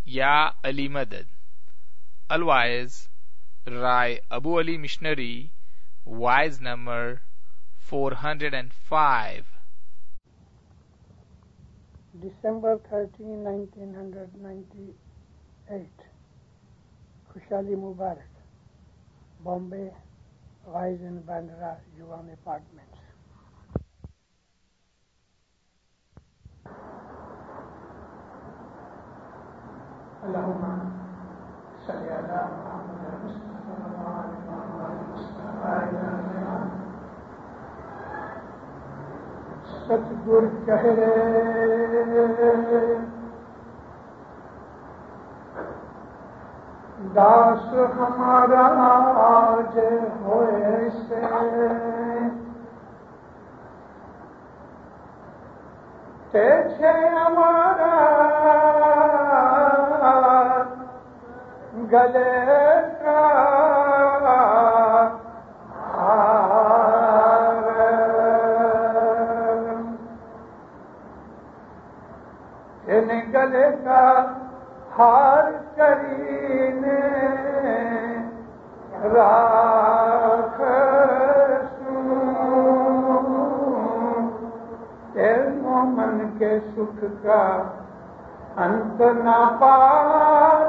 یا علی مدد. Otherwise, Rai Abu Ali Missionary, wise number 405. December 13, 1998. Khushali Mubarak, Bombay, Wise and Bandra, Yuvam Apartments. Allahumma salli ala Muhammad Satgur Kahre दास हमारा आज होए से तेछे हमारा गले का हार इन गले का हार करीने राख मोमन के सुख का अंत ना पार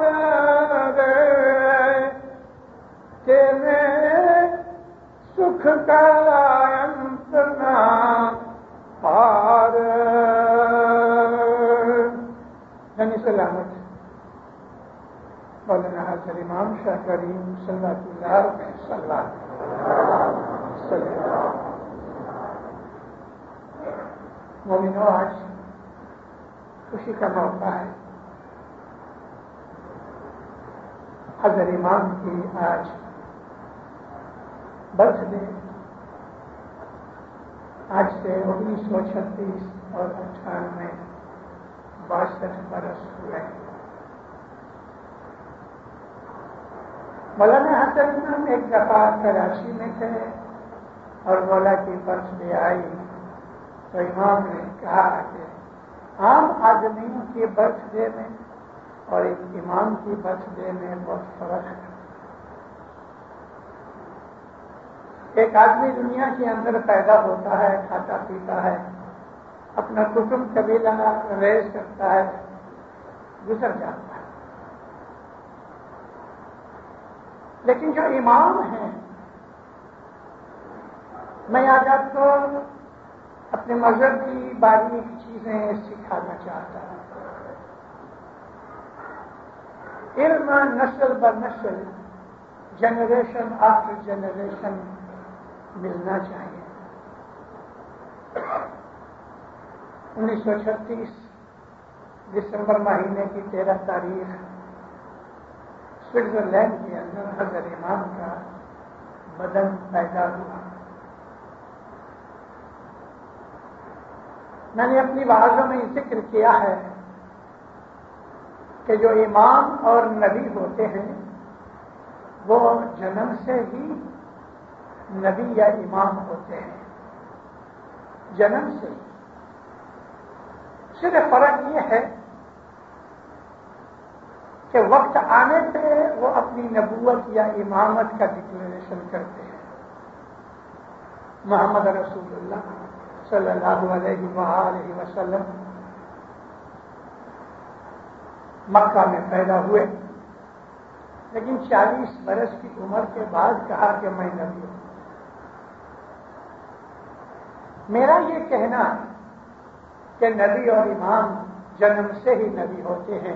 तेरे सुख का अंत ना पार. धन्य सलामत مولانا حضرت امام شاہ کریم صلی اللہ علیہ وسلم. مومنوں، آج خوشی کا موقع ہے. حضرت امام کی آج برتھ ڈے. آج سے 1936 اور 98 62 برس ہوئے. مولانا حسن امام ایک دفعہ کراچی میں تھے اور مولا کی برتھ ڈے آئی تو امام نے کہا کہ عام آدمیوں کی برتھ ڈے میں اور ایک امام کی برتھ ڈے میں بہت فرق ہے. ایک آدمی دنیا کے اندر پیدا ہوتا ہے، کھاتا پیتا ہے، اپنا کٹمب قبیلہ ریز کرتا ہے، گزر جاتا ہے. لیکن جو امام ہیں، میں آج آپ کو اپنے مذہب کی باریک چیزیں سکھانا چاہتا ہوں. علم نسل بر نسل، جنریشن آفٹر جنریشن ملنا چاہیے. 1936 دسمبر مہینے کی 13 تاریخ سوئٹزرلینڈ کے اندر حضرت امام کا بدن پیدا ہوا. میں نے اپنی وعظوں میں ذکر کیا ہے کہ جو امام اور نبی ہوتے ہیں وہ جنم سے ہی نبی یا امام ہوتے ہیں. جنم سے ہی. صرف فرق یہ ہے کہ وقت آنے پہ وہ اپنی نبوت یا امامت کا ڈکلیریشن کرتے ہیں. محمد رسول اللہ صلی اللہ علیہ وآلہ وسلم مکہ میں پیدا ہوئے، لیکن 40 برس کی عمر کے بعد کہا کہ میں نبی ہوں. میرا یہ کہنا کہ نبی اور امام جنم سے ہی نبی ہوتے ہیں،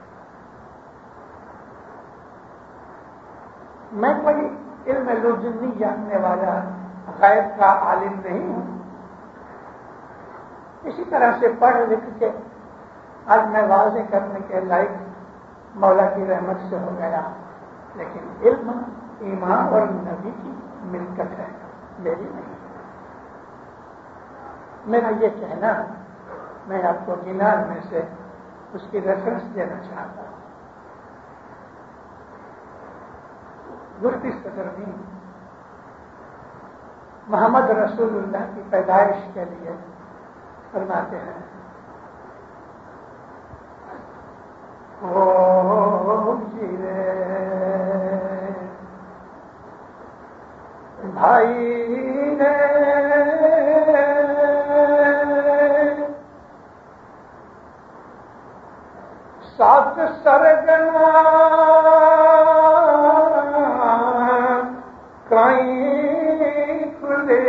میں کوئی علم لدنی جاننے والا غیب کا عالم نہیں ہوں. اسی طرح سے پڑھ لکھ کے آج میں واضح کرنے کے لائق مولا کی رحمت سے ہو گیا، لیکن علم امام اور نبی کی ملکت ہے، میری نہیں. میرا یہ کہنا میں آپ کو گنار میں سے اس کی ریفرنس دینا چاہتا ہوں. گرتی صدر بھی محمد رسول اللہ کی پیدائش کے لیے فرماتے ہیں وہ بھائی نے سات سرگنا کہیں کھلے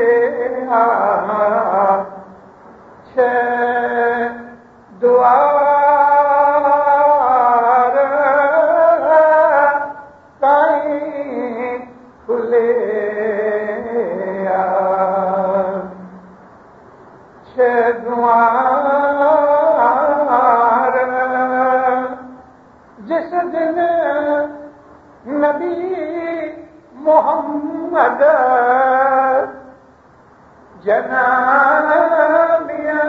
چھ دوار کہیں کھلے چھ دوار جس دن نبی محمد جنابیاں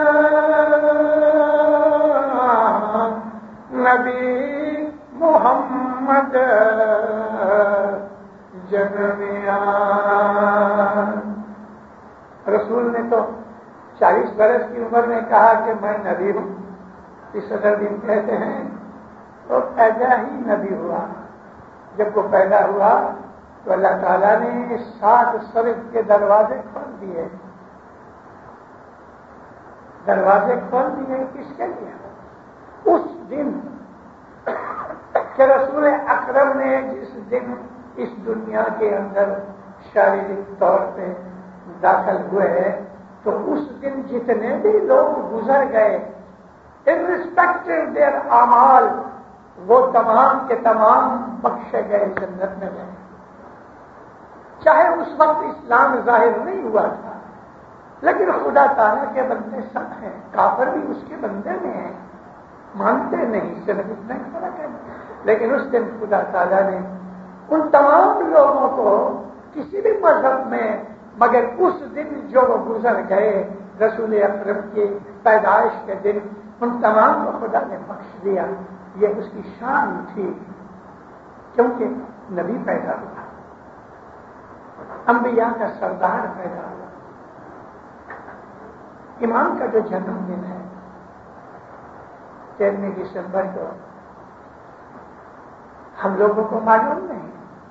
نبی محمد جنابیاں رسول نے تو 40 برس کی عمر میں کہا کہ میں نبی ہوں. اس صدر دن کہتے ہیں تو پیدا ہی نبی ہوا. جب وہ پیدا ہوا تو اللہ تعالیٰ نے 7 سرگ کے دروازے کھول دیے. دروازے کھول دیے کس کے لیے؟ اس دن کہ رسول اکرم نے جس دن اس دنیا کے اندر شاریرک طور پہ داخل ہوئے تو اس دن جتنے بھی لوگ گزر گئے irrespective their اعمال وہ تمام کے تمام بخشے گئے، جنت میں گئے. چاہے اس وقت اسلام ظاہر نہیں ہوا تھا لیکن خدا تعالیٰ کے بندے سب ہیں. کافر بھی اس کے بندے میں ہیں، مانتے نہیں، صرف اتنا ہی فرق ہے. لیکن اس دن خدا تعالیٰ نے ان تمام لوگوں کو کسی بھی مذہب میں مگر اس دن جو وہ گزر گئے رسول اکرم کی پیدائش کے دن ان تمام کو خدا نے بخش دیا. یہ اس کی شان تھی کیونکہ نبی پیدا ہوا، انبیاء کا سردار پیدا ہوا. امام کا جو جنم دن ہے 13 دسمبر کو ہم لوگوں کو معلوم نہیں،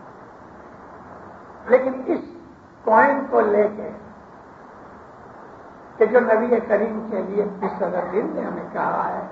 لیکن اس کوائن کو لے کے کہ جو نبی کریم کے لیے اس صدر دن نے ہمیں کہا ہے،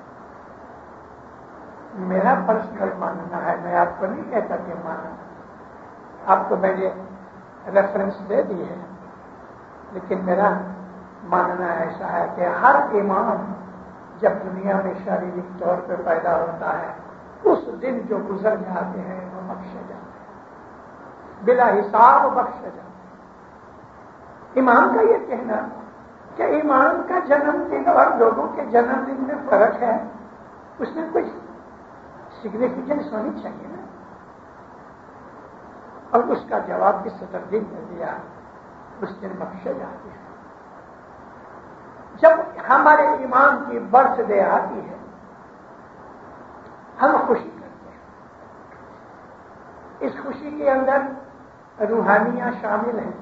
میرا پرسنل ماننا ہے، میں آپ کو نہیں کہتا کہ ماننا، آپ کو میں نے ریفرنس دے دی ہے، لیکن میرا ماننا ایسا ہے کہ ہر امام جب دنیا میں شاریرک طور پہ پیدا ہوتا ہے اس دن جو گزر جاتے ہیں وہ بخشے جاتے ہیں، بلا حساب بخشے جاتے ہیں. امام کا یہ کہنا کہ امام کا جنم دن اور لوگوں کے جنم دن میں فرق ہے، اس میں کچھ سگنیفیکینس ہونی چاہیے نا. اور اس کا جواب کس صدر دن نے دیا، اس دن بخشے جاتے ہیں. جب ہمارے امام کی برتھ ڈے آتی ہے ہم خوشی کرتے ہیں. اس خوشی کے اندر روحانیاں شامل ہیں.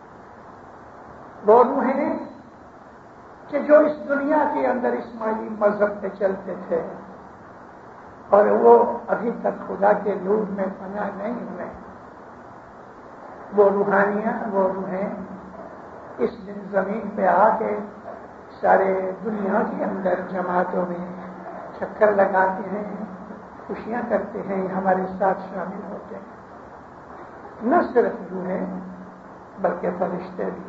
وہ روحیں کہ جو اس دنیا کے اندر اسماعیلی مذہب پہ چلتے تھے اور وہ ابھی تک خدا کے نور میں پناہ نہیں ہوئے، وہ روحانیاں، وہ روحیں اس دن زمین پہ آ کے سارے دنیا کے اندر جماعتوں میں چکر لگاتے ہیں، خوشیاں کرتے ہیں، ہمارے ساتھ شامل ہوتے ہیں. نہ صرف روحیں بلکہ فرشتے بھی.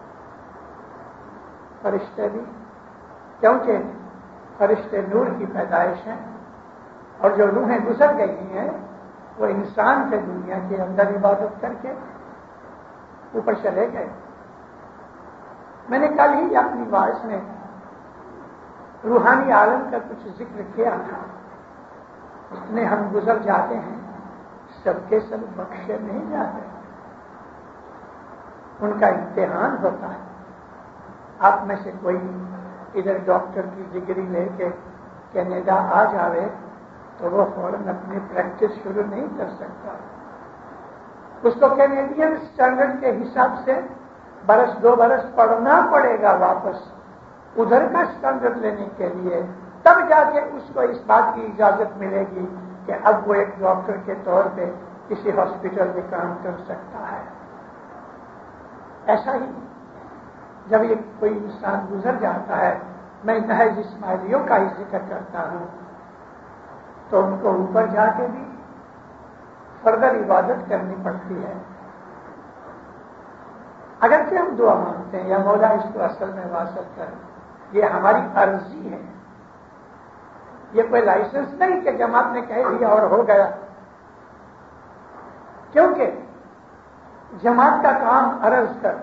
فرشتے بھی کیونکہ فرشتے نور کی پیدائش ہیں اور جو روحیں گزر گئی ہیں وہ انسان کے دنیا کے اندر عبادت کر کے اوپر چلے گئے. میں نے کل ہی اپنی وائس میں روحانی عالم کا کچھ ذکر کیا تھا. اس میں ہم گزر جاتے ہیں، سب کے سب بخشے نہیں جاتے، ان کا امتحان ہوتا ہے. آپ میں سے کوئی ادھر ڈاکٹر کی ڈگری لے کے کینیڈا آ جاوے تو وہ فوراً اپنی پریکٹس شروع نہیں کر سکتا. اس کو کینیڈین اسٹینڈرڈ کے حساب سے 2 برس پڑھنا پڑے گا واپس ادھر کا اسٹینڈرڈ لینے کے لیے، تب جا کے اس کو اس بات کی اجازت ملے گی کہ اب وہ ایک ڈاکٹر کے طور پہ کسی ہاسپٹل میں کام کر سکتا ہے. ایسا ہی جب یہ کوئی انسان گزر جاتا ہے، میں محض اسماعیلیوں کا ہی ذکر کرتا ہوں، تو ان کو اوپر جا کے بھی فردر عبادت کرنی پڑتی ہے۔ اگرچہ ہم دعا مانگتے ہیں یا مولا اس کو اصل میں واصل کر، یہ ہماری عرضی ہے، یہ کوئی لائسنس نہیں کہ جماعت نے کہہ دیا اور ہو گیا، کیونکہ جماعت کا کام عرض کر،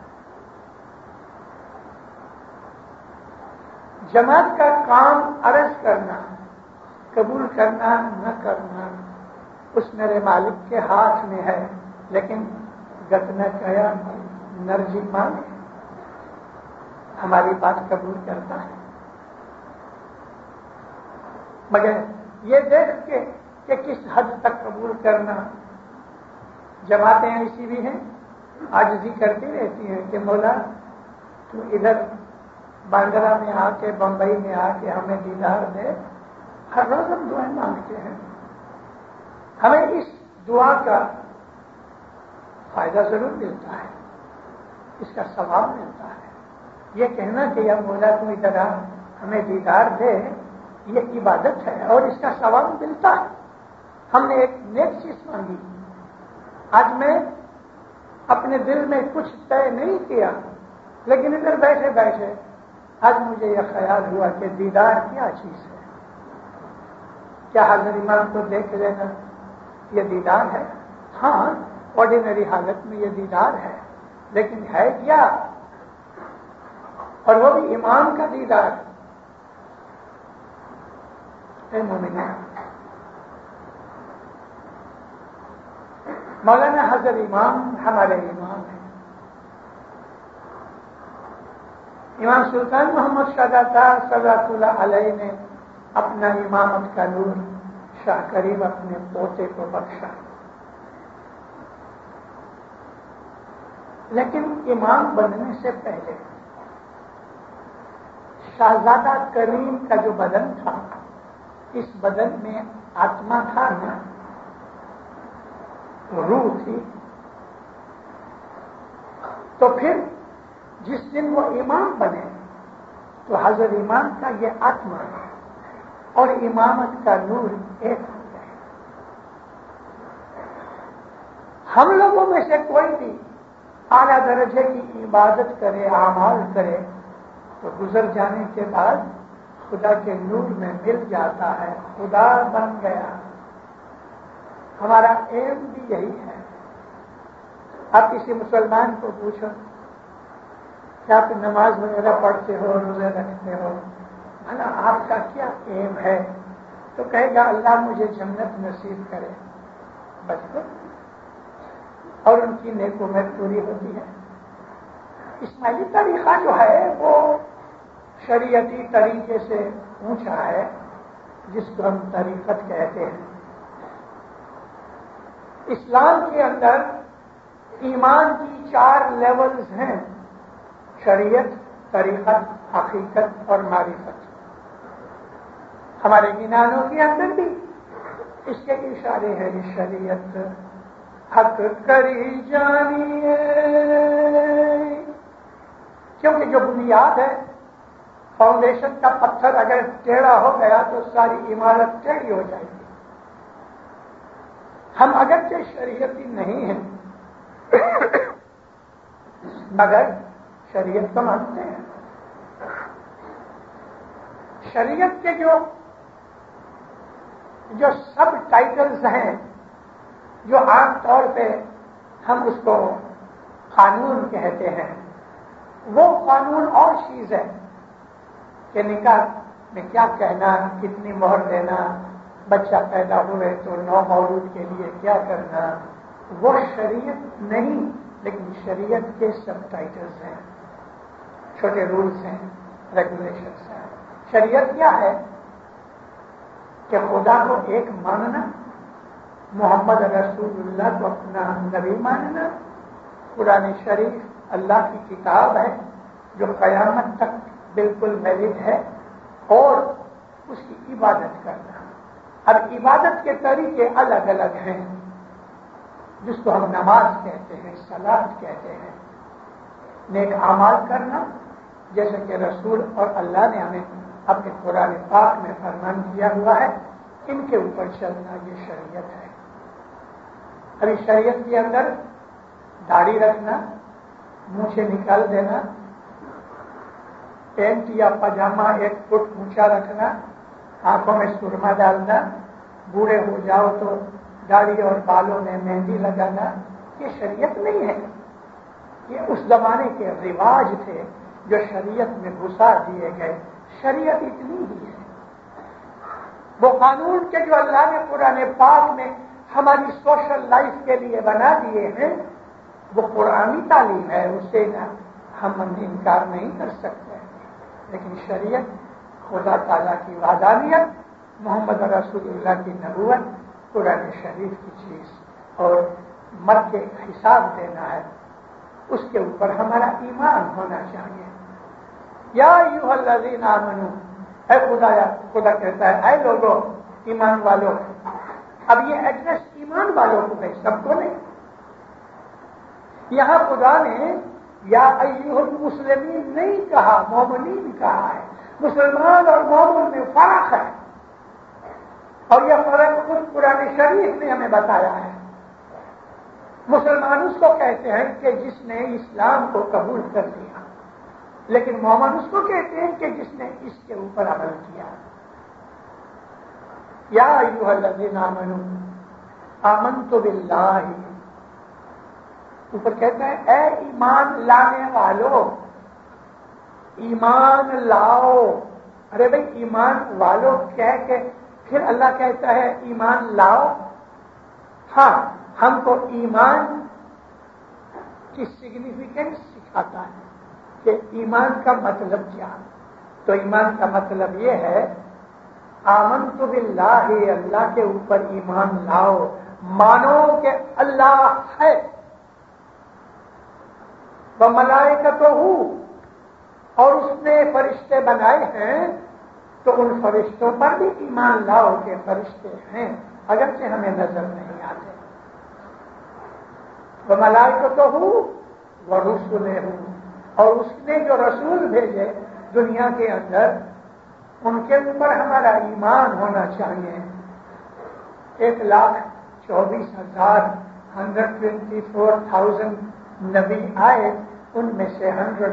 جماعت کا کام عرض کرنا، قبول کرنا نہ کرنا اس میرے مالک کے ہاتھ میں ہے، لیکن گتنا کیا نرجی مانے ہماری بات قبول کرتا ہے، مگر یہ دیکھ کے کہ کس حد تک قبول کرنا۔ جماعتیں ایسی بھی ہیں عاجزی کرتی رہتی ہیں کہ مولا تو ادھر باندرا میں آ کے، بمبئی میں آ کے ہمیں دیدار دے، ہر روز ہم دعائیں مانگتے ہیں، ہمیں اس دعا کا فائدہ ضرور ملتا ہے، اس کا ثواب ملتا ہے۔ یہ کہنا کہ یا مولا تو ادھر آ ہمیں دیدار دے، یہ عبادت ہے اور اس کا ثواب ملتا ہے۔ ہم نے ایک نیک چیز مانگی، آج میں اپنے دل میں کچھ طے نہیں کیا، لیکن ادھر بیٹھے بیٹھے آج مجھے یہ خیال ہوا کہ دیدار کیا چیز ہے، کیا حضرت امام کو دیکھ لینا یہ دیدار ہے؟ ہاں، آرڈینری حالت میں یہ دیدار ہے، لیکن ہے کیا؟ اور وہ بھی امام کا دیدار۔ اے مومنین، مولانا حضرت امام ہمارے امام ہیں۔ امام سلطان محمد شہزادہ صلوات اللہ علیہ نے اپنا امامت کا نور شاہ کریم اپنے پوتے کو بخشا، لیکن امام بننے سے پہلے شہزادہ کریم کا جو بدن تھا، اس بدن میں آتما تھا نا، روح تھی، تو پھر جس دن وہ امام بنے تو حضرت امام کا یہ آتما اور امامت کا نور ایک ہو گئے۔ ہم لوگوں میں سے کوئی بھی اعلیٰ درجے کی عبادت کرے، اعمال کرے، تو گزر جانے کے بعد خدا کے نور میں مل جاتا ہے، خدا بن گیا۔ ہمارا ایم بھی یہی ہے۔ آپ کسی مسلمان کو پوچھو کہ آپ نماز وغیرہ پڑھتے ہو، روزے رکھتے ہو، بھلا آپ کا کیا ایم ہے؟ تو کہے گا اللہ مجھے جنت نصیب کرے، بس، اور ان کی نیک امید پوری ہوتی ہے۔ اسماعیلی طریقہ جو ہے وہ شریعتی طریقے سے اونچا ہے، جس کو ہم طریقت کہتے ہیں۔ اسلام کے اندر ایمان کی 4 لیولز ہیں: شریعت، طریقت، حقیقت اور معرفت۔ ہمارے گنانوں کے اندر بھی اس کے اشارے ہیں۔ شریعت حق کری جانیے، کیونکہ جو بنیاد ہے، فاؤنڈیشن کا پتھر اگر ٹیڑھا ہو گیا تو ساری عمارت ٹیڑھی ہو جائے گی۔ ہم اگرچہ شریعتی نہیں ہیں مگر شریعت کو مانتے ہیں۔ شریعت کے جو سب ٹائٹلز ہیں، جو عام طور پہ ہم اس کو قانون کہتے ہیں، وہ قانون اور چیز ہے کہ نکاح میں کیا کہنا، کتنی مہر دینا، بچہ پیدا ہوئے تو 9 مولود کے لیے کیا کرنا، وہ شریعت نہیں، لیکن شریعت کے سب ٹائٹلز ہیں، چھوٹے رولز ہیں، ریگولیشنز ہیں۔ شریعت کیا ہے کہ خدا کو ایک ماننا، محمد رسول اللہ کو اپنا نبی ماننا، قرآن شریف اللہ کی کتاب ہے جو قیامت تک بالکل ویلڈ ہے، اور اس کی عبادت کرنا۔ اب عبادت کے طریقے الگ الگ ہیں، جس کو ہم نماز کہتے ہیں، صلاۃ کہتے ہیں، نیک اعمال کرنا، جیسے کہ رسول اور اللہ نے ہمیں اپنے قرآن پاک میں فرمان کیا ہوا ہے، ان کے اوپر چلنا یہ شریعت ہے۔ ابھی شریعت کے اندر داڑھی رکھنا، منہ سے نکال دینا، پینٹ یا پاجامہ 1 فٹ اونچا رکھنا، آنکھوں میں سرما ڈالنا، بوڑھے ہو جاؤ تو داڑھی اور بالوں میں مہندی لگانا، یہ شریعت نہیں ہے۔ یہ اس زمانے کے رواج تھے جو شریعت میں گھسا دیے گئے۔ شریعت اتنی ہی ہے۔ وہ قانون کے جو اللہ نے قرآن پاک میں ہماری سوشل لائف کے لیے بنا دیے ہیں، وہ قرآنی تعلیم ہے، اسے ہم انکار نہیں کر سکتے۔ لیکن شریعت خدا تعالیٰ کی وحدانیت، محمد رسول اللہ کی نبوت، قرآن شریف کی چیز اور مر کے حساب دینا ہے، اس کے اوپر ہمارا ایمان ہونا چاہیے۔ یا ایھا الذین آمنو، اے خدا کہتا ہے اے لوگوں ایمان والوں۔ اب یہ ایڈریس ایمان والوں کو ہے، سب کو نہیں۔ یہاں خدا نے یا ایھا المسلمین نہیں کہا، مومنین کہا ہے۔ مسلمان اور مومن میں فرق ہے، اور یہ فرق خود قرآن شریف نے ہمیں بتایا ہے۔ مسلمان اس کو کہتے ہیں کہ جس نے اسلام کو قبول کر لیا، لیکن مومن اس کو کہتے ہیں کہ جس نے اس کے اوپر عمل کیا۔ یا ایھا الذین آمنوا آمنت باللہ، اوپر کہتا ہے اے ایمان لانے والو، ایمان لاؤ۔ ارے بھائی ایمان والو کہہ کے پھر اللہ کہتا ہے ایمان لاؤ۔ ہاں، ہم کو ایمان کی سگنیفیکینس سکھاتا ہے کہ ایمان کا مطلب کیا۔ تو ایمان کا مطلب یہ ہے آمنت باللہ، اللہ کے اوپر ایمان لاؤ، مانو کہ اللہ ہے، وملائکتہ، اور اس نے فرشتے بنائے ہیں، تو ان فرشتوں پر بھی ایمان لاؤ کہ فرشتے ہیں، اگرچہ ہمیں نظر نہیں آتے۔ وملائکتہ ورسلہ، اور اس نے جو رسول بھیجے دنیا کے اندر، ان کے اوپر ہمارا ایمان ہونا چاہیے۔ 1,24,124,000 نبی آئے، ان میں سے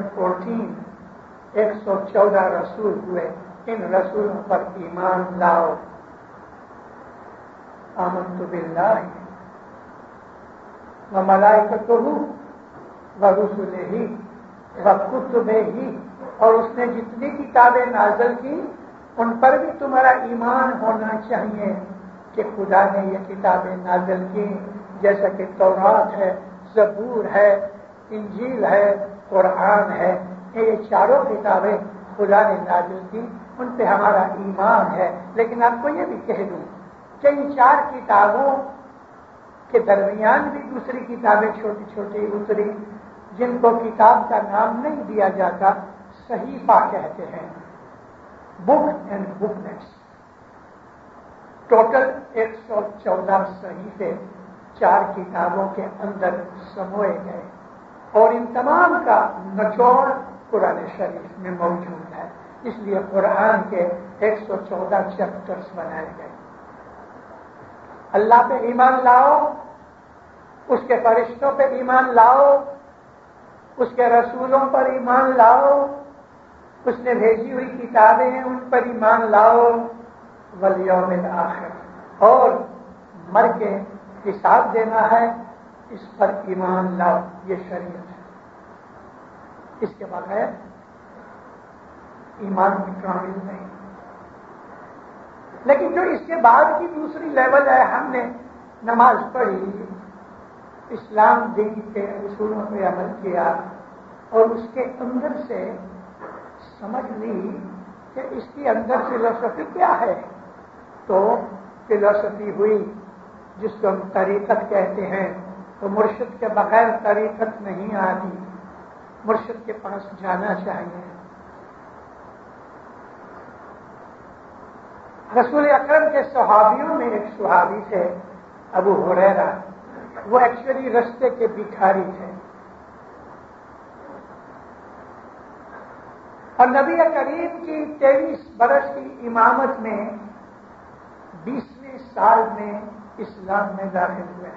114 رسول ہوئے۔ ان رسولوں پر ایمان لاؤ۔ آمنت باللہ وملائکتہ ورسلہ وکتبہ، اور اس نے جتنی کتابیں نازل کی ان پر بھی تمہارا ایمان ہونا چاہیے کہ خدا نے یہ کتابیں نازل کی، جیسا کہ تورات ہے، زبور ہے، انجیل ہے، قرآن ہے۔ یہ چاروں کتابیں خدا نے نازل کی، ان پہ ہمارا ایمان ہے۔ لیکن آپ کو یہ بھی کہہ دوں کہ ان 4 کتابوں کے درمیان بھی دوسری کتابیں چھوٹی چھوٹی اتری، جن کو کتاب کا نام نہیں دیا جاتا، صحیفہ کہتے ہیں، book and booklets. Total 114 صحیفے 4 کتابوں کے اندر سموئے گئے، اور ان تمام کا نچوڑ قرآن شریف میں موجود ہے۔ اس لیے قرآن کے 114 چیپٹرز بنائے گئے۔ اللہ پہ ایمان لاؤ، اس کے فرشتوں پہ ایمان لاؤ، اس کے رسولوں پر ایمان لاؤ، اس نے بھیجی ہوئی کتابیں ہیں ان پر ایمان لاؤ، والیوم الآخر، اور مر کے حساب دینا ہے، اس پر ایمان لاؤ۔ یہ شریعت ہے، اس کے بغیر ایمان کی کامل نہیں۔ لیکن جو اس کے بعد کی دوسری لیول ہے، ہم نے نماز پڑھی، اسلام دین کے اصولوں پہ عمل کیا، اور اس کے اندر سے سمجھ لی کہ اس کے اندر فلسفی کیا ہے، تو فلسفی ہوئی جس کو ہم طریقت کہتے ہیں۔ تو مرشد کے بغیر طریقت نہیں آتی، مرشد کے پاس جانا چاہیے۔ رسول اکرم کے صحابیوں میں ایک صحابی تھے ابو ہریرہ، وہ ایکچولی رستے کے بھکاری تھے، اور نبی کریم کی 23 برس کی امامت میں 20ویں سال میں اسلام میں داخل ہوئے.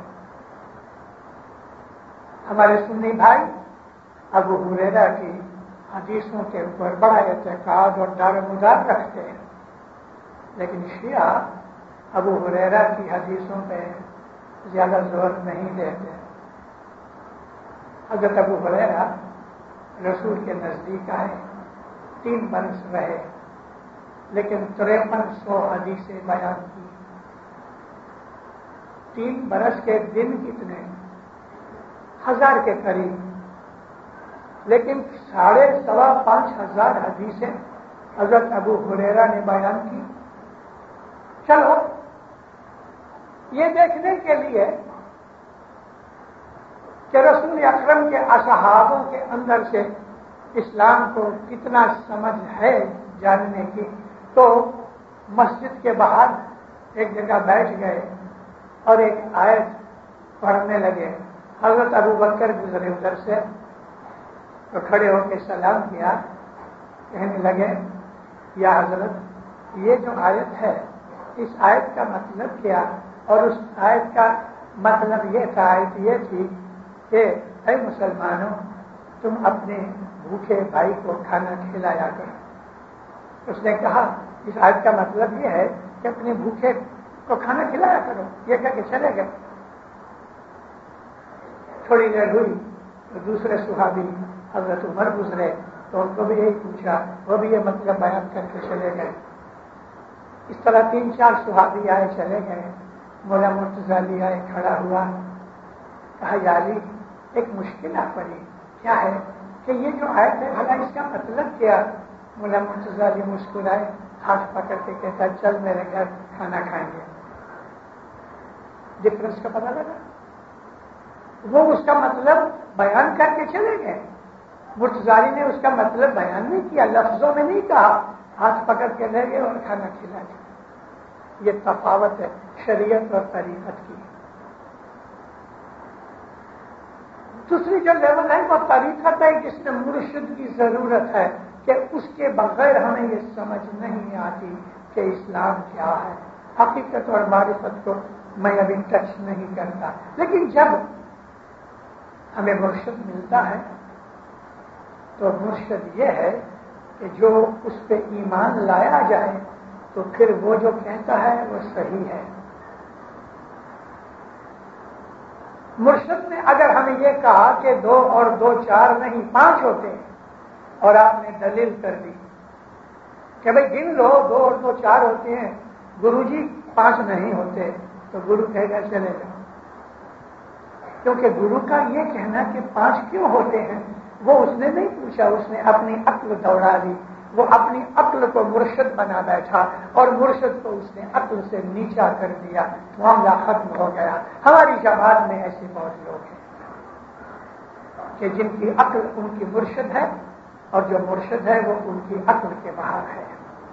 ہمارے سنی بھائی ابو ہریرہ کی حدیثوں کے اوپر بڑا اعتقاد اور دار و مدار رکھتے ہیں، لیکن شیعہ ابو ہریرہ کی حدیثوں پہ زیادہ زور نہیں دیتے. حضرت ابو ہریرہ رسول کے نزدیک آئے، 3 برس رہے، لیکن 5300 حدیثیں بیان کی. 3 برس کے دن کتنے؟ 1000 کے قریب، لیکن 5,500 حدیثیں حضرت ابو ہریرہ نے بیان کی. چلو یہ دیکھنے کے لیے کہ رسول اکرم کے اصحابوں کے اندر سے اسلام کو کتنا سمجھ ہے جاننے کی، تو مسجد کے باہر ایک جگہ بیٹھ گئے اور ایک آیت پڑھنے لگے. حضرت ابو بکر گزرے ادھر سے تو کھڑے ہو کے سلام کیا، کہنے لگے یا حضرت یہ جو آیت ہے اس آیت کا مطلب کیا؟ اور اس آیت کا مطلب یہ تھا، آیت یہ تھی کہ اے مسلمانوں تم اپنے بھوکے بھائی کو کھانا کھلایا کرو. اس نے کہا اس آیت کا مطلب یہ ہے کہ اپنے بھوکے کو کھانا کھلایا کرو. یہ کہہ کے چلے گئے. تھوڑی دیر ہوئی تو دوسرے صحابی حضرت عمر گزرے تو ان کو بھی یہی پوچھا، وہ بھی یہ مطلب بیان کر کے چلے گئے. اس طرح 3-4 صحابی آئے چلے گئے. مولا مرتضی علی آئے، کھڑا ہوا، کہا یا علی ایک مشکل آ پڑی. کیا ہے؟ کہ یہ جو آیت ہے بھلا اس کا مطلب کیا؟ مولا مرتضی علی مسکرائے، ہاتھ پکڑ کے کہتا چل میرے گھر کھانا کھائیں گے. ڈفرنس کا پتہ لگا؟ وہ اس کا مطلب بیان کر کے چلے گئے. مرتضی علی نے اس کا مطلب بیان نہیں کیا، لفظوں میں نہیں کہا، ہاتھ پکڑ کے لے گئے اور کھانا کھلا دیا. یہ تفاوت ہے شریعت اور طریقت کی. دوسری جو لیول ہے وہ طریقت ہے جس میں مرشد کی ضرورت ہے کہ اس کے بغیر ہمیں یہ سمجھ نہیں آتی کہ اسلام کیا ہے. حقیقت اور معرفت کو میں ابھی ٹچ نہیں کرتا، لیکن جب ہمیں مرشد ملتا ہے تو مرشد یہ ہے کہ جو اس پہ ایمان لایا جائے تو پھر وہ جو کہتا ہے وہ صحیح ہے. مرشد نے اگر ہمیں یہ کہا کہ 2 اور 2 4 نہیں 5 ہوتے ہیں اور آپ نے دلیل کر دی کہ بھئی گن لو 2 اور 2 4 ہوتے ہیں، گرو جی 5 نہیں ہوتے، تو گرو کہے گا چلے جاؤ. کیونکہ گرو کا یہ کہنا کہ 5 کیوں ہوتے ہیں وہ اس نے نہیں پوچھا، اس نے اپنی عقل دوڑا دی. وہ اپنی عقل کو مرشد بنا بیٹھا اور مرشد کو اس نے عقل سے نیچا کر دیا، معاملہ ختم ہو گیا. ہماری جماعت میں ایسے بہت لوگ ہیں کہ جن کی عقل ان کی مرشد ہے اور جو مرشد ہے وہ ان کی عقل کے باہر ہے.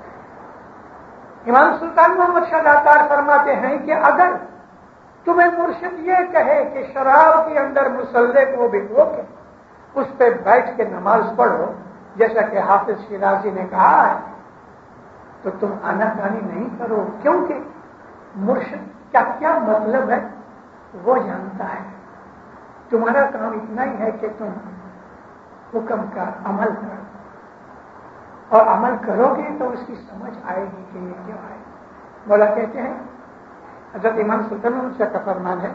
امام سلطان محمد شاہ داتار فرماتے ہیں کہ اگر تمہیں مرشد یہ کہے کہ شراب کے اندر مصلے کو بھگو کے اس پہ بیٹھ کے نماز پڑھو جیسا کہ حافظ شیرازی نے کہا ہے، تو تم آناکانی نہیں کرو، کیونکہ مرشد کا کیا مطلب ہے وہ جانتا ہے. تمہارا کام اتنا ہی ہے کہ تم حکم کا عمل کرو، اور عمل کرو گے تو اس کی سمجھ آئے گی کہ یہ کیا ہے. مولا کہتے ہیں حضرت امام سلطان شاہ کا فرمان ہے،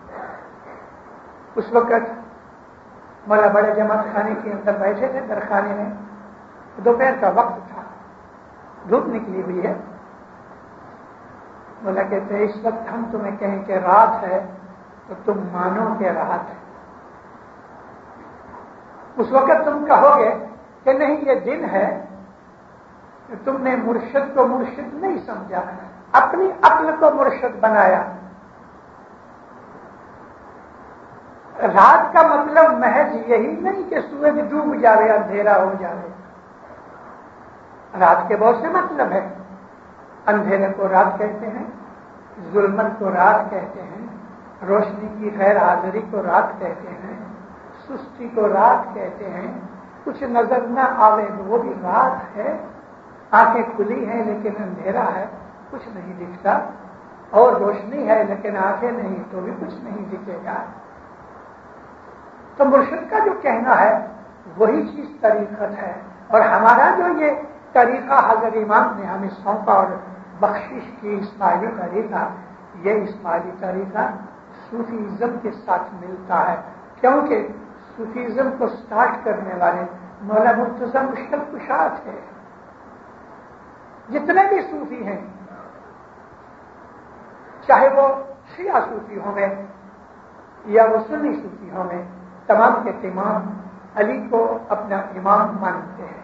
اس وقت مولا بڑے جماعت خانے کے اندر بیٹھے تھے، درخانے میں، دوپہر کا وقت تھا، دھوپ نکلی ہوئی ہے. مولا کہتے ہیں اس وقت ہم تمہیں کہیں کہ رات ہے تو تم مانو کہ رات ہے. اس وقت تم کہو گے کہ نہیں یہ دن ہے، کہ تم نے مرشد کو مرشد نہیں سمجھا، اپنی عقل کو مرشد بنایا. رات کا مطلب محض یہی نہیں کہ سورج ڈوب جاوے اندھیرا ہو جاوے. رات کے بہت سے مطلب ہے. اندھیرے کو رات کہتے ہیں، ظلمت کو رات کہتے ہیں، روشنی کی غیر حاضری کو رات کہتے ہیں، سستی کو رات کہتے ہیں، کچھ نظر نہ آوے وہ بھی رات ہے، آنکھیں کھلی ہیں لیکن اندھیرا ہے، کچھ نہیں دکھتا، اور روشنی ہے لیکن آنکھیں نہیں تو بھی کچھ نہیں دکھے گا۔ تو مرشد کا جو کہنا ہے وہی چیز طریقت ہے، اور ہمارا جو یہ طریقہ حضرت امام نے ہمیں سونپا اور بخشش کی اسماعیلی طریقہ، یہ اسماعیلی طریقہ صوفیزم کے ساتھ ملتا ہے، کیونکہ صوفیزم کو سٹارٹ کرنے والے مولا مرتضی مشکل کشا تھے۔ جتنے بھی صوفی ہیں، چاہے وہ شیعہ صوفی ہوں گے یا وہ سنی صوفی ہوں گے، تمام کے تمام علی کو اپنا امام مانتے ہیں۔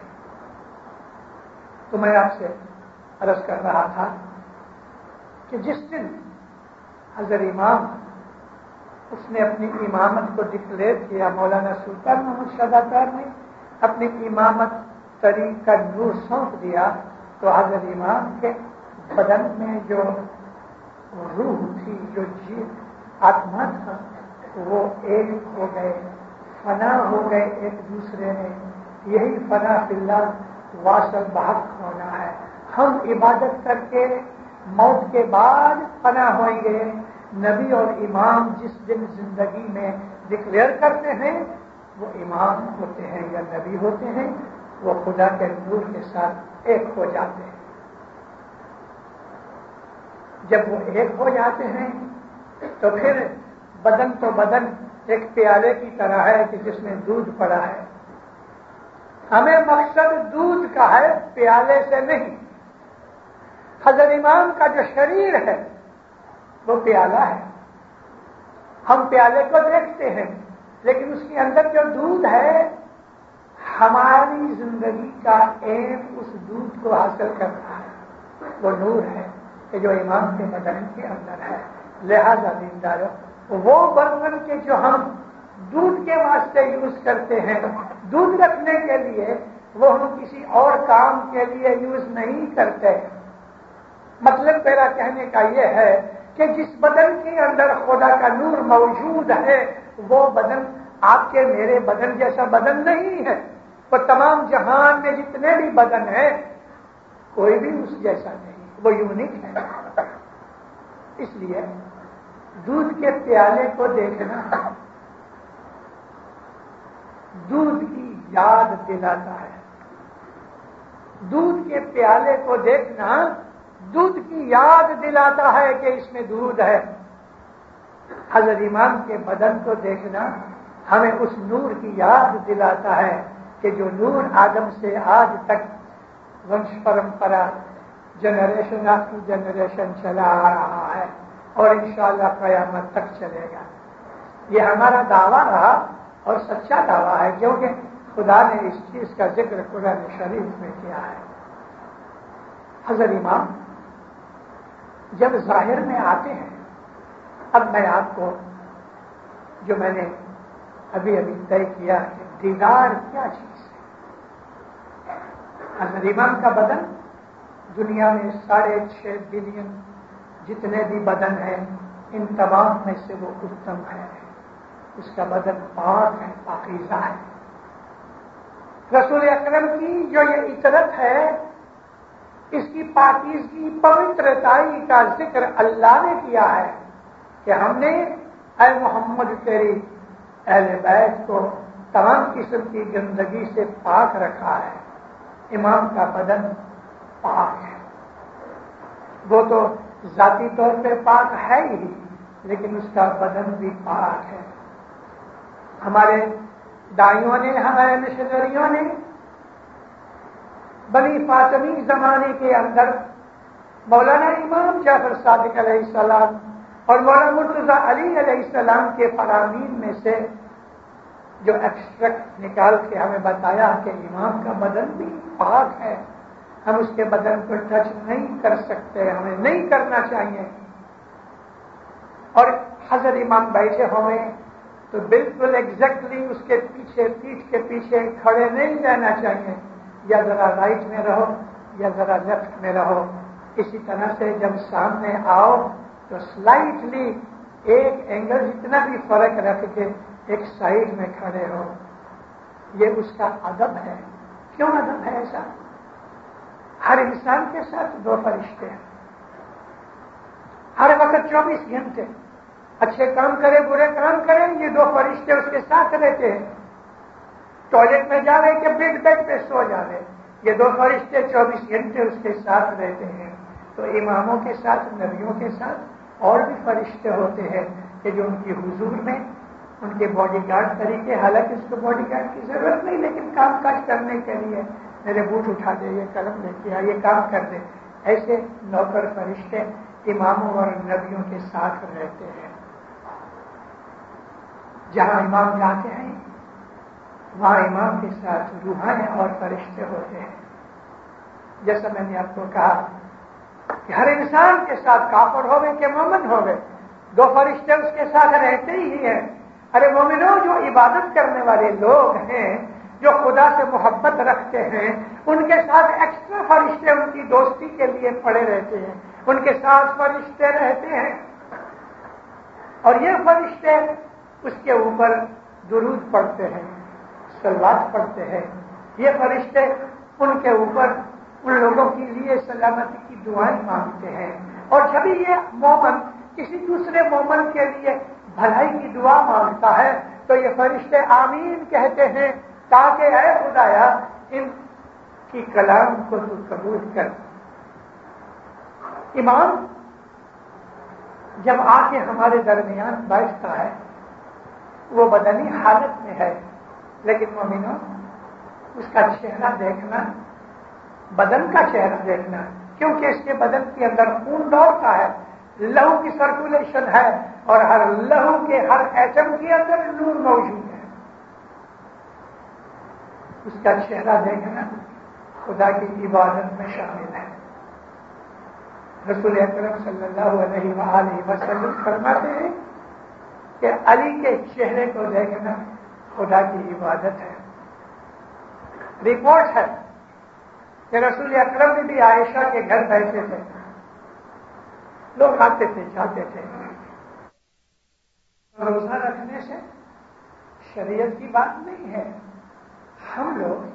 تو میں آپ سے عرض کر رہا تھا کہ جس دن حضرت امام اس نے اپنی امامت کو ڈکلیئر کیا، مولانا سلطان محمد شہزادہ نے اپنی امامت طریق کا نور سونپ دیا، تو حضرت امام کے بدن میں جو روح تھی، جو آتما تھا، وہ ایک ہو گئے، فنا ہو گئے ایک دوسرے میں۔ یہی فنا فی اللہ واصل بحق ہونا ہے۔ ہم عبادت کر کے موت کے بعد فنا ہوئیں گے۔ نبی اور امام جس دن زندگی میں ڈکلیئر کرتے ہیں وہ امام ہوتے ہیں یا نبی ہوتے ہیں، وہ خدا کے نور کے ساتھ ایک ہو جاتے ہیں۔ جب وہ ایک ہو جاتے ہیں تو پھر بدن تو بدن ایک پیالے کی طرح ہے کہ جس میں دودھ پڑا ہے۔ ہمیں مقصد دودھ کا ہے، پیالے سے نہیں۔ حضرت امام کا جو شریر ہے وہ پیالہ ہے، ہم پیالے کو دیکھتے ہیں لیکن اس کے اندر جو دودھ ہے، ہماری زندگی کا ایم اس دودھ کو حاصل کرنا ہے، وہ نور ہے کہ جو امام کے بدن کے اندر ہے۔ لہذا دیندارو، وہ برتن کے جو ہم دودھ کے واسطے یوز کرتے ہیں، دودھ رکھنے کے لیے، وہ ہم کسی اور کام کے لیے یوز نہیں کرتے۔ مطلب میرا کہنے کا یہ ہے کہ جس بدن کے اندر خدا کا نور موجود ہے، وہ بدن آپ کے میرے بدن جیسا بدن نہیں ہے، وہ تمام جہان میں جتنے بھی بدن ہیں کوئی بھی اس جیسا نہیں، وہ یونیک ہے۔ اس لیے دودھ کے پیالے کو دیکھنا دودھ کی یاد دلاتا ہے، دودھ کے پیالے کو دیکھنا دودھ کی یاد دلاتا ہے کہ اس میں دودھ ہے۔ حضرت امام کے بدن کو دیکھنا ہمیں اس نور کی یاد دلاتا ہے کہ جو نور آدم سے آج تک ونش پرمپرا جنریشن آفٹر جنریشن چلا آ رہا ہے اور انشاءاللہ قیامت تک چلے گا۔ یہ ہمارا دعویٰ رہا اور سچا دعویٰ ہے، کیونکہ خدا نے اس چیز کا ذکر قرآن شریف میں کیا ہے۔ حضرت امام جب ظاہر میں آتے ہیں، اب میں آپ کو جو میں نے ابھی طے کیا کہ دیدار کیا چیز ہے۔ حضرت امام کا بدن دنیا میں 6.5 بلین جتنے بھی بدن ہیں، ان تمام میں سے وہ اتم ہے، اس کا بدن پاک ہے، پاکیزہ ہے۔ رسول اکرم کی جو یہ عطرت ہے، اس کی پاکیزگی، پوترتائی کا ذکر اللہ نے کیا ہے کہ ہم نے اے محمد تیری اہل بیت کو تمام قسم کی گندگی سے پاک رکھا ہے۔ امام کا بدن پاک ہے، وہ تو ذاتی طور پہ پاک ہے ہی، لیکن اس کا بدن بھی پاک ہے۔ ہمارے دائیوں نے، ہمارے مشنریوں نے بنی فاطمی زمانے کے اندر مولانا امام جعفر صادق علیہ السلام اور مولانا مرتضی علی علیہ السلام کے فرامین میں سے جو ایکسٹریکٹ نکال کے ہمیں بتایا کہ امام کا بدن بھی پاک ہے، ہم اس کے بدن کو ٹچ نہیں کر سکتے، ہمیں نہیں کرنا چاہیے۔ اور حضرت امام بیٹھے ہوئے تو بالکل ایگزیکٹلی اس کے پیچھے، پیٹھ کے پیچھے کھڑے نہیں رہنا چاہیے، یا ذرا رائٹ میں رہو یا ذرا لیفٹ میں رہو۔ اسی طرح سے جب سامنے آؤ تو سلائٹلی ایک اینگل جتنا بھی فرق رکھ کے ایک سائڈ میں کھڑے ہو۔ یہ اس کا ادب ہے. کیوں ادب ہے ایسا؟ ہر انسان کے ساتھ 2 فرشتے ہیں، ہر وقت 24 گھنٹے، اچھے کام کرے برے کام کرے، یہ 2 فرشتے اس کے ساتھ رہتے ہیں. ٹوائلٹ میں جا رہے کہ بیڈ پہ سو جا رہے، یہ 2 فرشتے 24 گھنٹے اس کے ساتھ رہتے ہیں. تو اماموں کے ساتھ، نبیوں کے ساتھ اور بھی فرشتے ہوتے ہیں کہ جو ان کی حضور میں ان کے باڈی گارڈ طریقے، حالانکہ اس کو باڈی گارڈ کی ضرورت نہیں، لیکن کام کاج کرنے کے لیے میرے بوٹ اٹھا دے، یہ قلم لے کے یہ کام کر دے، ایسے نوکر فرشتے اماموں اور نبیوں کے ساتھ رہتے ہیں. جہاں امام جاتے ہیں وہاں امام کے ساتھ روحانی اور فرشتے ہوتے ہیں. جیسا میں نے آپ کو کہا کہ ہر انسان کے ساتھ کافر ہوئے کہ مومن ہوئے 2 فرشتے اس کے ساتھ رہتے ہی ہیں. ارے مومنوں، جو عبادت کرنے والے لوگ ہیں، جو خدا سے محبت رکھتے ہیں، ان کے ساتھ ایکسٹرا فرشتے ان کی دوستی کے لیے پڑے رہتے ہیں، ان کے ساتھ فرشتے رہتے ہیں. اور یہ فرشتے اس کے اوپر درود پڑھتے ہیں، صلوات پڑھتے ہیں. یہ فرشتے ان کے اوپر ان لوگوں کے لیے سلامتی کی دعائیں مانگتے ہیں. اور جب یہ مومن کسی دوسرے مومن کے لیے بھلائی کی دعا مانگتا ہے تو یہ فرشتے آمین کہتے ہیں تاکہ اے خدایا ان کی کلام کو تو قبول کر. امام جب آ کے ہمارے درمیان بیٹھتا ہے وہ بدنی حالت میں ہے، لیکن مومنوں اس کا چہرہ دیکھنا، بدن کا چہرہ دیکھنا، کیونکہ اس کے بدن کے اندر خون دوڑتا ہے، لہو کی سرکولیشن ہے، اور ہر لہو کے ہر ایٹم کے اندر نور موجود ہے. اس کا چہرہ دیکھنا خدا کی عبادت میں شامل ہے. رسول اکرم صلی اللہ علیہ وآلہ وسلم فرماتے ہیں کہ علی کے چہرے کو دیکھنا خدا کی عبادت ہے. رپورٹ ہے کہ رسول اکرم بھی عائشہ کے گھر بیٹھے تھے، لوگ آتے تھے جاتے تھے. روزہ رکھنے سے شریعت کی بات نہیں ہے. ہم لوگ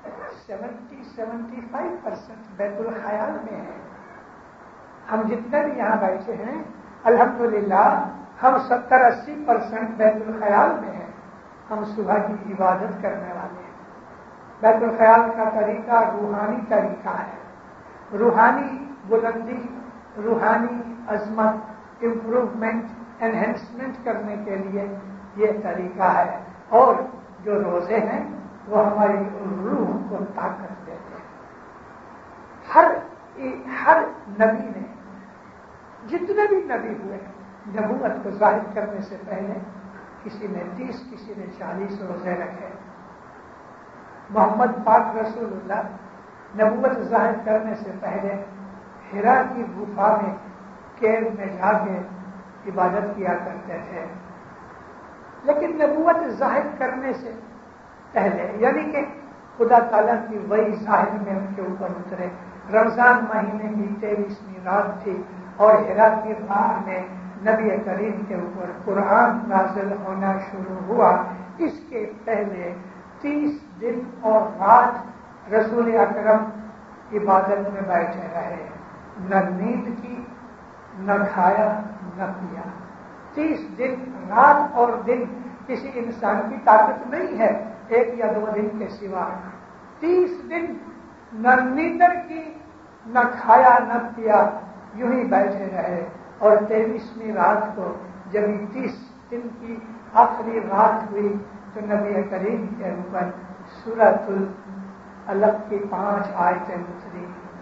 70-75% بیت الخیال میں ہیں. ہم جتنے بھی یہاں بیٹھے ہیں الحمدللہ ہم 70-80% بیت الخیال میں ہیں. ہم صبح کی عبادت کرنے والے ہیں. بیت الخیال کا طریقہ روحانی طریقہ ہے. روحانی بلندی، روحانی عظمت، امپروومنٹ، انہینسمنٹ کرنے کے لیے یہ طریقہ ہے. اور جو روزے ہیں وہ ہماری روح کو طاقت دیتے ہیں. ہر نبی نے، جتنے بھی نبی ہوئے نبوت کو ظاہر کرنے سے پہلے کسی نے 30 کسی نے 40 روزے رکھے. محمد پاک رسول اللہ نبوت ظاہر کرنے سے پہلے ہرا کی گفا میں کیو میں جا کے عبادت کیا کرتے تھے. لیکن نبوت ظاہر کرنے سے پہلے یعنی کہ خدا تعالیٰ کی وہی ظاہر میں ان کے اوپر اترے. رمضان مہینے کی 23ویں رات تھی اور ہرا کی غار میں نبی کریم کے اوپر قرآن نازل ہونا شروع ہوا. اس کے پہلے 30 دن اور رات رسول اکرم عبادت میں بیٹھے رہے. نہ نیند کی، نہ کھایا، نہ پیا. 30 دن رات اور دن کسی انسان کی طاقت نہیں ہے 1 یا 2 دن کے سوا. 30 دن نہ نیندر کی، نہ کھایا، نہ پیا، یوں ہی بیٹھے رہے. اور 23ویں رات کو جب 30 دن کی آخری رات ہوئی تو نبی کریم کے اوپر سورۃ العلق کی 5 آیتیں اتری.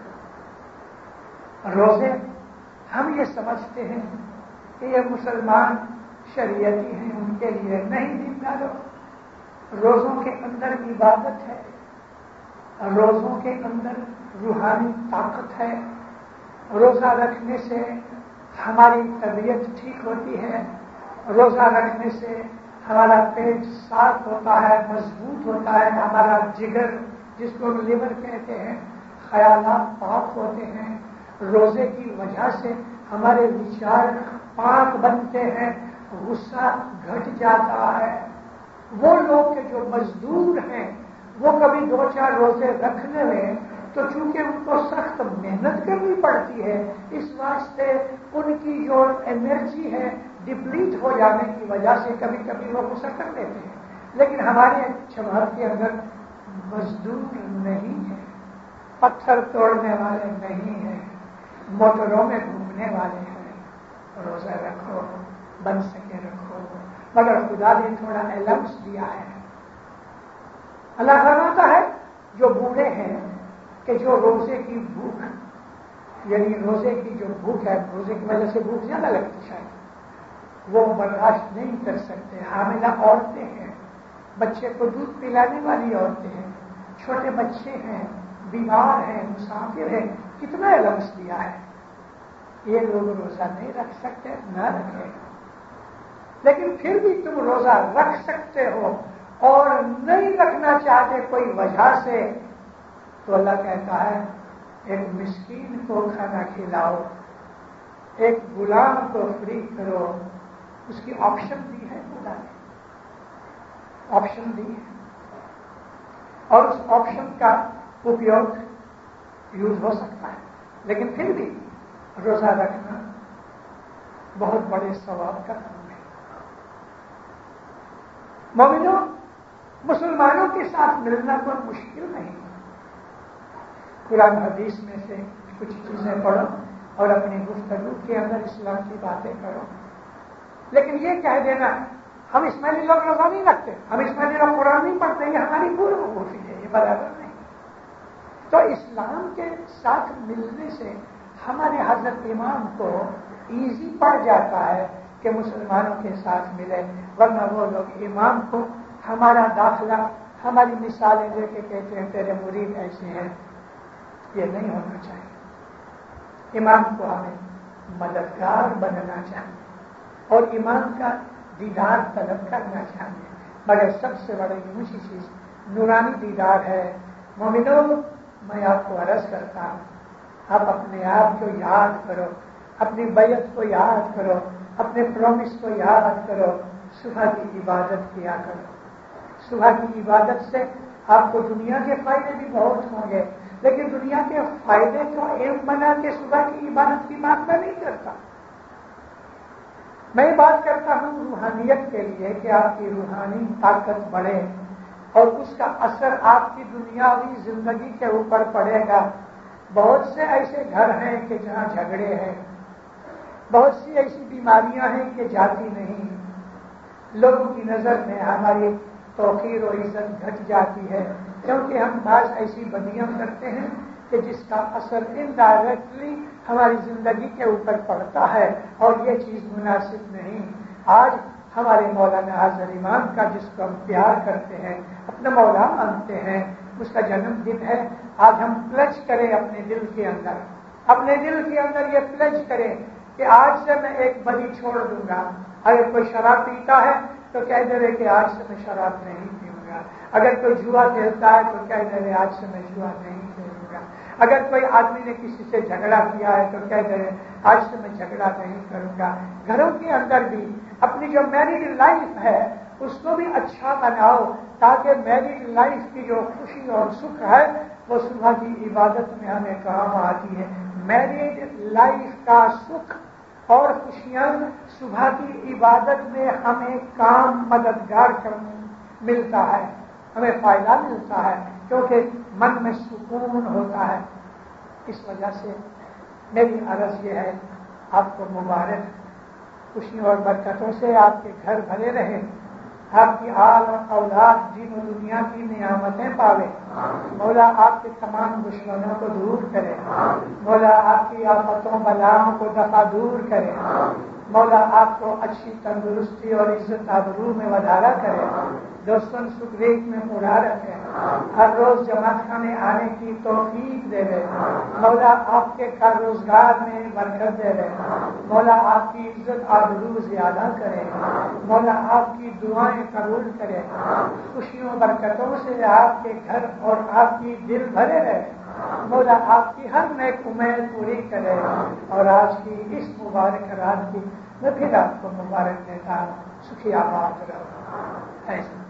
روزے ہم یہ سمجھتے ہیں کہ یہ مسلمان شریعتی ہیں، ان کے لیے نہیں دینداروں. روزوں کے اندر عبادت ہے، روزوں کے اندر روحانی طاقت ہے. روزہ رکھنے سے ہماری طبیعت ٹھیک ہوتی ہے. روزہ رکھنے سے ہمارا پیٹ صاف ہوتا ہے، مضبوط ہوتا ہے. ہمارا جگر جس کو لیور کہتے ہیں، خیالات پاک ہوتے ہیں. روزے کی وجہ سے ہمارے وچار پاک بنتے ہیں، غصہ گھٹ جاتا ہے. وہ لوگ کے جو مزدور ہیں وہ کبھی 2-4 روزے رکھنے میں تو چونکہ ان کو سخت محنت کرنی پڑتی ہے، اس واسطے ان کی جو انرجی ہے ڈپلیٹ ہو جانے کی وجہ سے کبھی کبھی وہ غصہ کر لیتے ہیں. لیکن ہمارے جماعت کے اندر مزدور نہیں ہے، پتھر توڑنے والے نہیں ہیں، موٹروں میں گھومنے والے ہیں. روزہ رکھو، بن سکے رکھو، مگر خدا نے تھوڑا المس دیا ہے. اللہ فرماتا ہے جو بوڑھے ہیں کہ جو روزے کی بھوک، یعنی روزے کی جو بھوک ہے، روزے کی وجہ سے بھوک زیادہ لگتی شاید، وہ برداشت نہیں کر سکتے. حاملہ عورتیں ہیں، بچے کو دودھ پلانے والی عورتیں ہیں، چھوٹے بچے ہیں، بیمار ہیں، مسافر ہیں، کتنا المس دیا ہے. یہ لوگ روزہ نہیں رکھ سکتے، نہ رکھیں. لیکن پھر بھی تم روزہ رکھ سکتے ہو اور نہیں رکھنا چاہتے کوئی وجہ سے، تو اللہ کہتا ہے ایک مسکین کو کھانا کھلاؤ، ایک غلام کو فری کرو. اس کی آپشن دی ہے، خدا نے آپشن دی ہے، اور اس آپشن کا اپیوگ یوز ہو سکتا ہے. لیکن پھر بھی روزہ رکھنا بہت بڑے ثواب کا کام ہے. مومنوں، مسلمانوں کے ساتھ ملنا کوئی مشکل نہیں. قرآن حدیث میں سے کچھ چیزیں پڑھو اور اپنی گفتگو کے اندر اسلام کی باتیں کرو. لیکن یہ کہہ دینا ہم اسماعیلی لوگ روزہ نہیں رکھتے، ہم اسماعیلی لوگ قرآن نہیں پڑھتے، یہ ہماری پوری کوشش ہے، یہ برابر نہیں. تو اسلام کے ساتھ ملنے سے ہمارے حضرت امام کو ایزی پڑ جاتا ہے کہ مسلمانوں کے ساتھ ملے. ورنہ وہ لوگ امام کو ہمارا داخلہ، ہماری مثالیں دے کے کہتے ہیں تیرے مرید ایسے ہیں. یہ نہیں ہونا چاہیے. امام کو ہمیں مددگار بننا چاہیے اور امام کا دیدار طلب کرنا چاہیے. مگر سب سے بڑی اونچی چیز نورانی دیدار ہے. مومنوں، میں آپ کو عرض کرتا ہوں، آپ اپنے آپ کو یاد کرو، اپنی بیعت کو یاد کرو، اپنے پرومس کو یاد کرو. صبح کی عبادت کیا کرو. صبح کی عبادت سے آپ کو دنیا کے فائدے بھی بہت ہوں گے، لیکن دنیا کے فائدے کو ایم بنا کے صبح کی عبادت کی بات میں نہیں کرتا. میں بات کرتا ہوں روحانیت کے لیے کہ آپ کی روحانی طاقت بڑھے اور اس کا اثر آپ کی دنیاوی زندگی کے اوپر پڑے گا. بہت سے ایسے گھر ہیں کہ جہاں جھگڑے ہیں، بہت سی ایسی بیماریاں ہیں کہ جاتی نہیں. لوگوں کی نظر میں ہماری توقیر و عزت گھٹ جاتی ہے کیونکہ ہم بعض ایسی بدیاں کرتے ہیں کہ جس کا اثر انڈائریکٹلی ہماری زندگی کے اوپر پڑتا ہے، اور یہ چیز مناسب نہیں. آج ہمارے مولانا حاضر امام کا، جس کو ہم پیار کرتے ہیں، اپنا مولا مانتے ہیں، اس کا جنم دن ہے. آج ہم پلج کریں اپنے دل کے اندر، اپنے دل کے اندر یہ پلج کریں کہ آج سے میں ایک بدی چھوڑ دوں گا. اگر کوئی شراب پیتا ہے تو کہہ دے کہ آج سے میں شراب نہیں پیوں گا. اگر کوئی جوا کھیلتا ہے تو کہہ دے آج سے میں جوا نہیں کھیلوں گا. اگر کوئی آدمی نے کسی سے جھگڑا کیا ہے تو کہہ دے آج سے میں جھگڑا نہیں کروں گا. گھروں کے اندر بھی اپنی جو میریڈ لائف ہے اس کو بھی اچھا بناؤ تاکہ میریڈ لائف کی جو خوشی اور سکھ ہے وہ صبح کی عبادت میں ہمیں کام آتی ہے. میریڈ لائف کا سکھ اور خوشیاں صبح کی عبادت میں ہمیں کام مددگار ملتا ہے، ہمیں فائدہ ملتا ہے کیونکہ من میں سکون ہوتا ہے. اس وجہ سے میری عرض یہ ہے، آپ کو مبارک، خوشیوں اور برکتوں سے آپ کے گھر بھرے رہے، آپ کی آل اور اولاد دین و دنیا کی نعمتیں پاوے. مولا آپ کے تمام دشمنوں کو دور کرے. مولا آپ کی آفتوں بلاؤں کو دفع دور کرے. مولا آپ کو اچھی تندرستی اور عزت آبرو میں وڈھارا کرے. دوستوں سکریت میں پورا رکھے. ہر روز جماعت خانے آنے کی توفیق دے دے. مولا آپ کے کار روزگار میں برکت دے دے. مولا آپ کی عزت آبرو زیادہ کرے. مولا آپ کی دعائیں قبول کرے. خوشیوں برکتوں سے آپ کے گھر اور آپ کی دل بھرے رہے. مولا آپ کی ہر نیک امید پوری کرے. اور آج کی اس مبارک رات کی میں پھر آپ کو مبارک دیتا ہوں. سکھی آباد رہو. ایسا